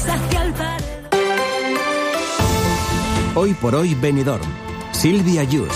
hacia el paredón. Hoy por hoy Benidorm. Silvia Yus.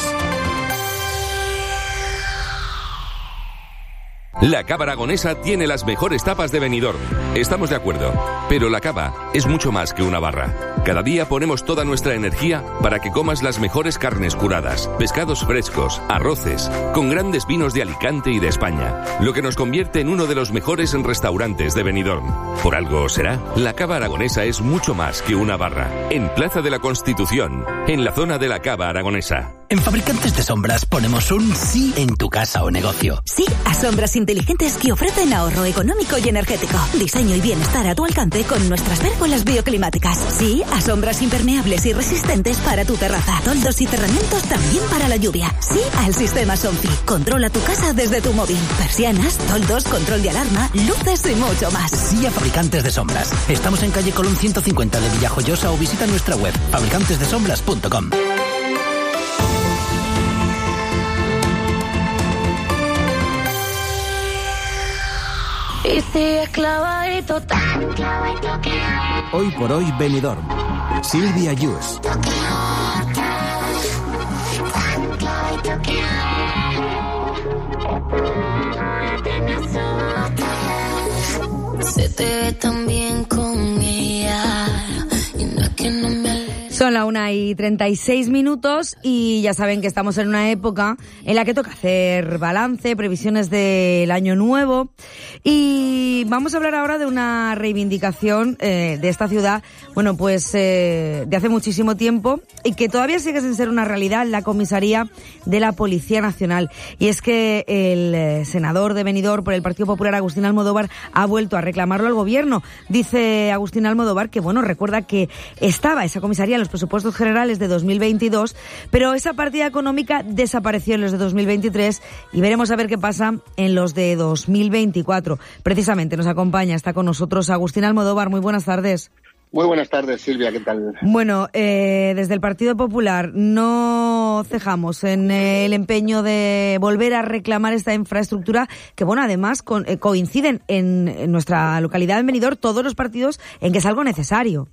La Cava Aragonesa tiene las mejores tapas de Benidorm. Estamos de acuerdo. Pero la cava es mucho más que una barra. Cada día ponemos toda nuestra energía para que comas las mejores carnes curadas, pescados frescos, arroces, con grandes vinos de Alicante y de España, lo que nos convierte en uno de los mejores restaurantes de Benidorm. Por algo será, la Cava Aragonesa es mucho más que una barra. En Plaza de la Constitución, en la zona de la Cava Aragonesa. En Fabricantes de Sombras ponemos un sí en tu casa o negocio. Sí a sombras inteligentes que ofrecen ahorro económico y energético. Diseño y bienestar a tu alcance con nuestras pérgolas bioclimáticas. Sí a sombras impermeables y resistentes para tu terraza. Toldos y cerramientos también para la lluvia. Sí al sistema Sonfi. Controla tu casa desde tu móvil. Persianas, toldos, control de alarma, luces y mucho más. Sí a Fabricantes de Sombras. Estamos en calle Colón 150 de Villajoyosa o visita nuestra web fabricantesdesombras.com. Y sigue clavadito. Hoy por hoy Benidorm. Silvia Yus. Se te ve tan bien con ella. Y no es que no me alegra. Son la 1:36 y ya saben que estamos en una época en la que toca hacer balance, previsiones del año nuevo, y vamos a hablar ahora de una reivindicación de esta ciudad, bueno, pues de hace muchísimo tiempo y que todavía sigue sin ser una realidad, la comisaría de la Policía Nacional. Y es que el senador de Benidorm por el Partido Popular, Agustín Almodóvar, ha vuelto a reclamarlo al gobierno. Dice Agustín Almodóvar que, bueno, recuerda que estaba esa comisaría en los presupuestos generales de 2022, pero esa partida económica desapareció en los de 2023 y veremos a ver qué pasa en los de 2024. Precisamente nos acompaña, está con nosotros Agustín Almodóvar. Muy buenas tardes. Muy buenas tardes, Silvia, ¿qué tal? Bueno, desde el Partido Popular no cejamos en el empeño de volver a reclamar esta infraestructura que, bueno, además coinciden en nuestra localidad de Benidorm todos los partidos en que es algo necesario.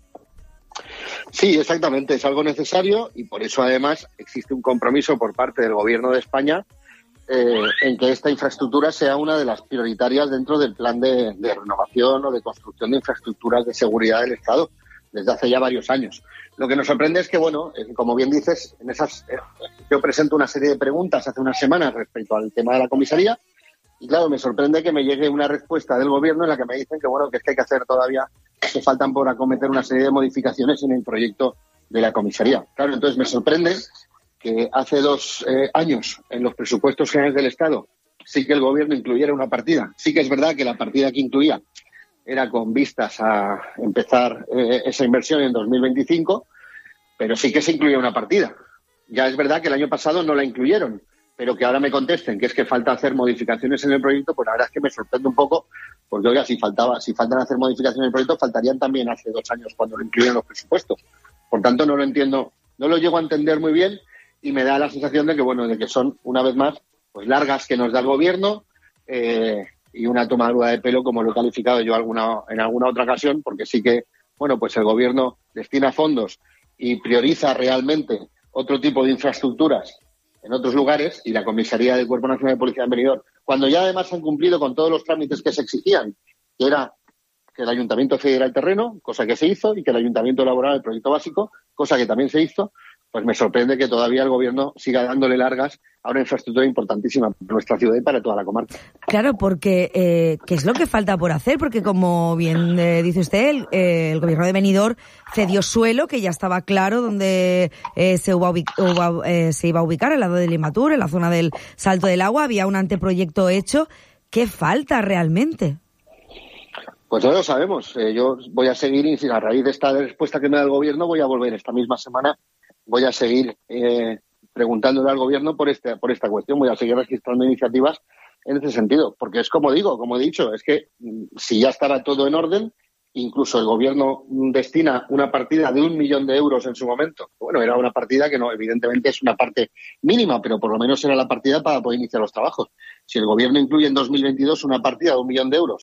Sí, exactamente, es algo necesario y por eso además existe un compromiso por parte del Gobierno de España en que esta infraestructura sea una de las prioritarias dentro del plan de renovación o de construcción de infraestructuras de seguridad del Estado desde hace ya varios años. Lo que nos sorprende es que, bueno, como bien dices, yo presento una serie de preguntas hace unas semanas respecto al tema de la comisaría y, claro, me sorprende que me llegue una respuesta del Gobierno en la que me dicen que, bueno, que es que hay que hacer todavía, que faltan por acometer una serie de modificaciones en el proyecto de la comisaría. Claro, entonces me sorprende que hace 2 años en los presupuestos generales del Estado sí que el Gobierno incluyera una partida. Sí que es verdad que la partida que incluía era con vistas a empezar esa inversión en 2025, pero sí que se incluía una partida. Ya es verdad que el año pasado no la incluyeron, pero que ahora me contesten que es que falta hacer modificaciones en el proyecto, pues la verdad es que me sorprende un poco, porque oiga, si faltan hacer modificaciones en el proyecto, faltarían también hace 2 años cuando lo incluyeron los presupuestos. Por tanto, no lo entiendo, no lo llego a entender muy bien y me da la sensación de que, bueno, de que son, una vez más, pues largas que nos da el Gobierno y una tomadura de pelo, como lo he calificado yo en alguna otra ocasión, porque sí que, bueno, pues el Gobierno destina fondos y prioriza realmente otro tipo de infraestructuras en otros lugares y la comisaría del Cuerpo Nacional de Policía de Benidorm, cuando ya además han cumplido con todos los trámites que se exigían, que era que el Ayuntamiento cediera el terreno, cosa que se hizo, y que el Ayuntamiento elaborara el proyecto básico, cosa que también se hizo, pues me sorprende que todavía el Gobierno siga dándole largas a una infraestructura importantísima para nuestra ciudad y para toda la comarca. Claro, porque ¿qué es lo que falta por hacer? Porque, como bien dice usted, el Gobierno de Benidorm cedió suelo que ya estaba claro donde se iba a ubicar, al lado del Imatur, en la zona del Salto del Agua. Había un anteproyecto hecho. ¿Qué falta realmente? Pues no lo sabemos. Yo voy a seguir, a raíz de esta respuesta que me da el Gobierno, voy a volver esta misma semana. Voy a seguir preguntándole al Gobierno por esta cuestión. Voy a seguir registrando iniciativas en ese sentido. Porque es como digo, como he dicho, es que si ya estaba todo en orden, incluso el Gobierno destina una partida de 1 millón de euros en su momento. Bueno, era una partida que no, evidentemente es una parte mínima, pero por lo menos era la partida para poder iniciar los trabajos. Si el Gobierno incluye en 2022 una partida de 1 millón de euros